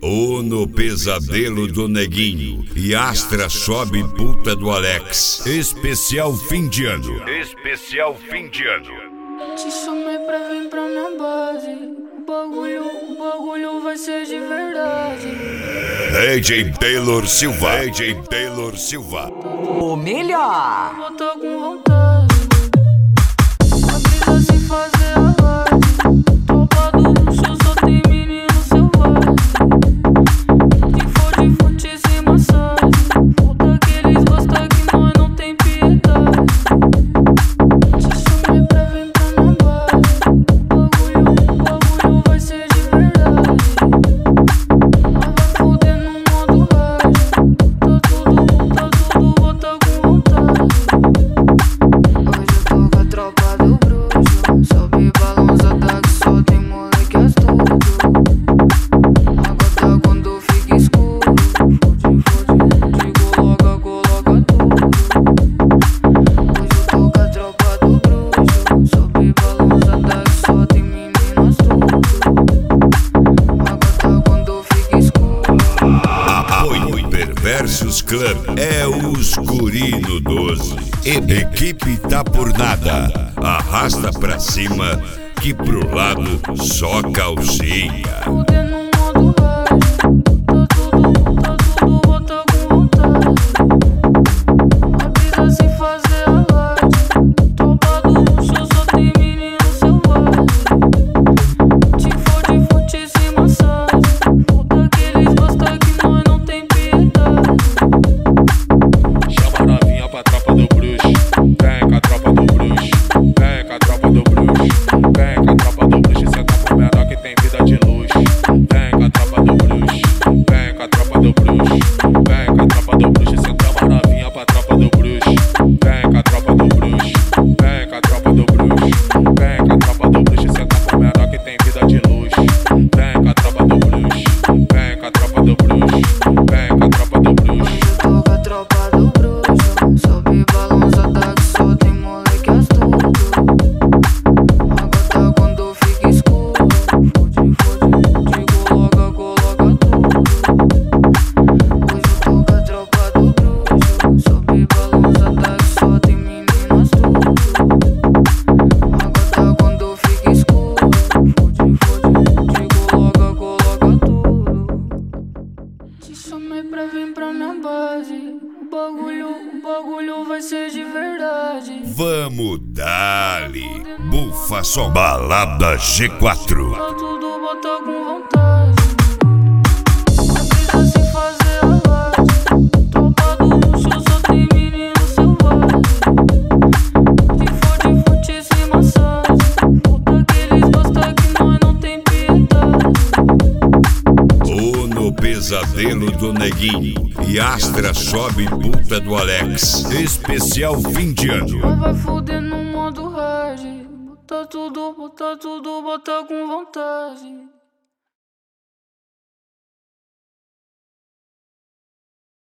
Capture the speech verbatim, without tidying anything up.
Ou no pesadelo do Neguinho e Astra sobe puta do Alex. Especial fim de ano. Especial fim de ano. Te chamei pra vir pra minha base. O bagulho, o bagulho vai ser de verdade. D J Taylor Silva. D J Taylor Silva. O melhor. Vou tá com vontade. A brisa se fazer a live. Tropa do luxo, só tem menino selvagem. Tem fode, fute, sem massagem. Puta que eles gostam que nós não tem piedade. Te chamei pra vir pra minha base. O bagulho, o bagulho vai ser de verdade. Nós vai foder no modo hard. Tá tudo, tá tudo, vou tá com vontade. Hoje eu tô com a tropa do bruxo. Sobe balançada que só tem moleque astuto. Agora quando fica escuro, fode, fode, te coloca, coloca tudo. Hoje eu tô com a tropa do bruxo. Sobe balançada que só tem menino astuto. Agora quando fica escuro. Apoio Perversos Club é os guri no doze. E equipe tá por nada. Arrasta pra cima que pro lado só calcinha. Foder no modo hard. Tá tudo, tá tudo, vou tá com vontade. A brisa se fazer a live. Tropa do luxo, só tem menino selvagem. Te fode, fute, sem massagem. Puta que eles gostam que nós não tem piedade. Chama a novinha pra tropa do bruxo. Vem com a tropa do bruxo. Vem com a tropa do bruxo. Vem com a tropa do bruxo. Cê tá com menor que tem vida de luxo. Vem com a tropa do bruxo. Vem com a tropa do bruxo. Vem com a tropa do bruxo. Cê chama a novinha pra tropa do bruxo. Vem com a tropa do bruxo. Vem com a tropa do bruxo. Vem com a tropa do bruxo. Cê tá com menor que tem vida de luxo. Vem com a tropa do bruxo. Vem com a tropa do bruxo. Vem com a tropa do bruxo. Eu tô com a tropa do bruxo. Sobe balançada que só tem moleque astuto. Agora quando fica escuro, fode, fode, te coloca, coloca tudo. Hoje eu tô com a tropa do bruxo. Sobe balançada que só tem menino astuto. Agora quando fica escuro, fode, fode, te coloca, coloca tudo. Te chamei pra vir pra minha base. O bagulho, o bagulho vai ser de verdade. Vamos dali. Bufa só balada G quatro. Tá tudo, bota com vontade. A brisa se fazer a live. Tropa do luxo, só tem menino selvagem. Tem fode, fute, sem massagem. Puta que eles gostam que nós não tem piedade. Ou no pesadelo do Neguinho e Astra sobe puta do Alex. Especial fim de ano. Nós vai foder no modo hard. Bota tudo, bota tudo, bota com vontade.